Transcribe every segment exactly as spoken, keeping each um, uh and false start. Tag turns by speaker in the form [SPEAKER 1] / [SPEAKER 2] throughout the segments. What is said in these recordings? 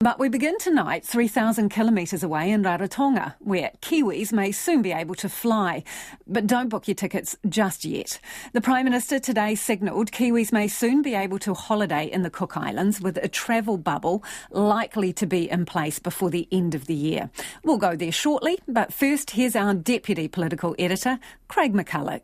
[SPEAKER 1] But we begin tonight three thousand kilometres away in Rarotonga, where Kiwis may soon be able to fly. But don't book your tickets just yet. The Prime Minister today signalled Kiwis may soon be able to holiday in the Cook Islands with a travel bubble likely to be in place before the end of the year. We'll go there shortly, but first here's our Deputy Political Editor, Craig McCulloch.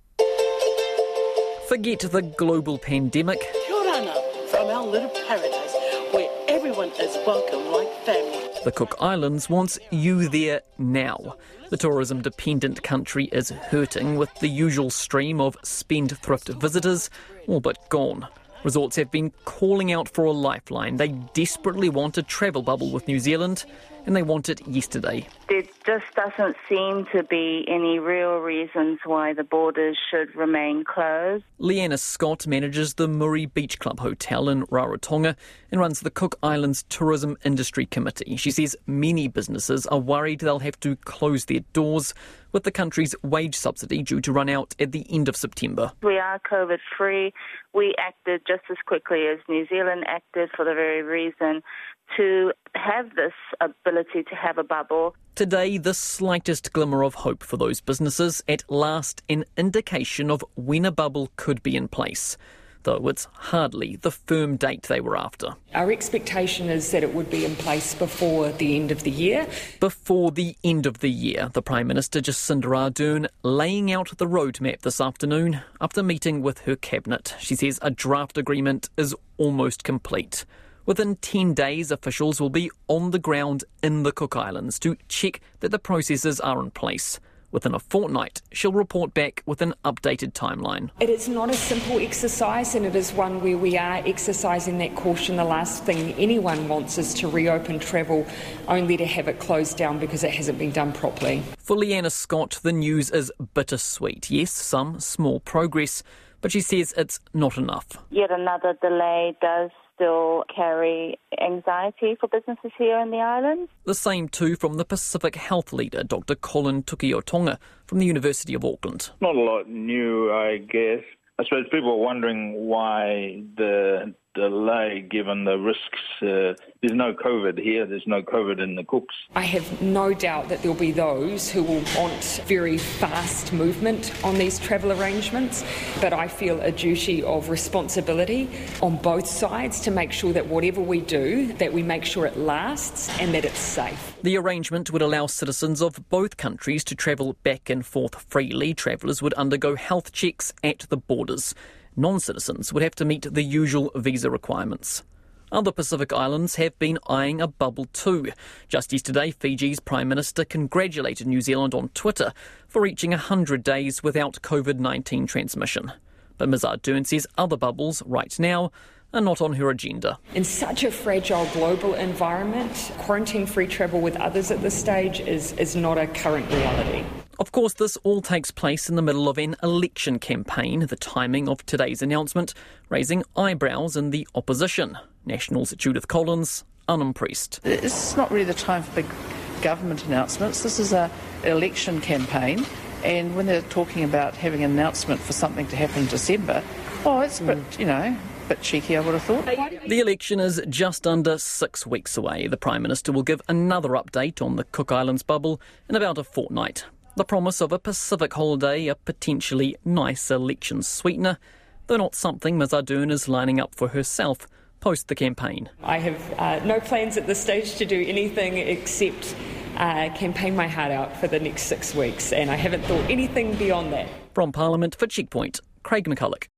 [SPEAKER 2] Forget the global pandemic.
[SPEAKER 3] Kia ora from our little paradise, where everyone is welcome like family.
[SPEAKER 2] The Cook Islands wants you there now. The tourism-dependent country is hurting with the usual stream of spendthrift visitors all but gone. Resorts have been calling out for a lifeline. They desperately want a travel bubble with New Zealand, and they want it yesterday.
[SPEAKER 4] There just doesn't seem to be any real reasons why the borders should remain closed.
[SPEAKER 2] Leanna Scott manages the Muri Beach Club Hotel in Rarotonga and runs the Cook Islands Tourism Industry Committee. She says many businesses are worried they'll have to close their doors with the country's wage subsidy due to run out at the end of September.
[SPEAKER 4] We are COVID-free. We acted just as quickly as New Zealand acted for the very reason to have this ability to have a bubble.
[SPEAKER 2] Today, the slightest glimmer of hope for those businesses, at last an indication of when a bubble could be in place, though it's hardly the firm date they were after.
[SPEAKER 5] Our expectation is that it would be in place before the end of the year.
[SPEAKER 2] Before the end of the year, the Prime Minister Jacinda Ardern laying out the roadmap this afternoon after meeting with her cabinet. She says a draft agreement is almost complete. Within ten days, officials will be on the ground in the Cook Islands to check that the processes are in place. Within a fortnight, she'll report back with an updated timeline.
[SPEAKER 5] It is not a simple exercise, and it is one where we are exercising that caution. The last thing anyone wants is to reopen travel only to have it closed down because it hasn't been done properly.
[SPEAKER 2] For Leanna Scott, the news is bittersweet. Yes, some small progress, but she says it's not enough.
[SPEAKER 4] Yet another delay does still carry anxiety for businesses here in the islands.
[SPEAKER 2] The same too from the Pacific Health leader, Doctor Colin Tukiotonga from the University of Auckland.
[SPEAKER 6] Not a lot new, I guess. I suppose people are wondering why the delay, given the risks. Uh, there's no COVID here, there's no COVID in the Cooks.
[SPEAKER 5] I have no doubt that there'll be those who will want very fast movement on these travel arrangements, but I feel a duty of responsibility on both sides to make sure that whatever we do, that we make sure it lasts and that it's safe.
[SPEAKER 2] The arrangement would allow citizens of both countries to travel back and forth freely. Travellers would undergo health checks at the borders. Non-citizens would have to meet the usual visa requirements. Other Pacific islands have been eyeing a bubble too. Just yesterday, Fiji's Prime Minister congratulated New Zealand on Twitter for reaching one hundred days without COVID nineteen transmission. But Miz Ardern says other bubbles right now are not on her agenda.
[SPEAKER 5] In such a fragile global environment, quarantine-free travel with others at this stage is, is not a current reality.
[SPEAKER 2] Of course, this all takes place in the middle of an election campaign, the timing of today's announcement raising eyebrows in the opposition. National's Judith Collins, unimpressed.
[SPEAKER 7] It's not really the time for big government announcements. This is an election campaign, and when they're talking about having an announcement for something to happen in December, oh, it's a bit, you know, a bit cheeky, I would have thought.
[SPEAKER 2] The election is just under six weeks away. The Prime Minister will give another update on the Cook Islands bubble in about a fortnight. The promise of a Pacific holiday, a potentially nice election sweetener, though not something Miz Ardern is lining up for herself post the campaign.
[SPEAKER 5] I have uh, no plans at this stage to do anything except uh, campaign my heart out for the next six weeks, and I haven't thought anything beyond that.
[SPEAKER 2] From Parliament for Checkpoint, Craig McCulloch.